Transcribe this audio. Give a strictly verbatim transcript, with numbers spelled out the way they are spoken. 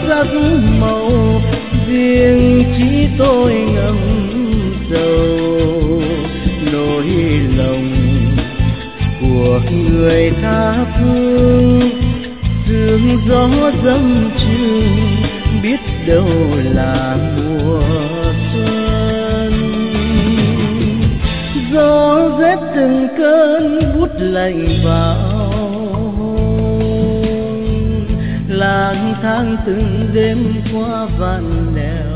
sắc màu, riêng chỉ tôi ngậm sầu nỗi lòng của người tha phương. Sương gió dâng trừng biết đâu là mùa xuân. Gió rét từng cơn bút lạnh vào hôn, lang thang từng đêm qua vạn nẻo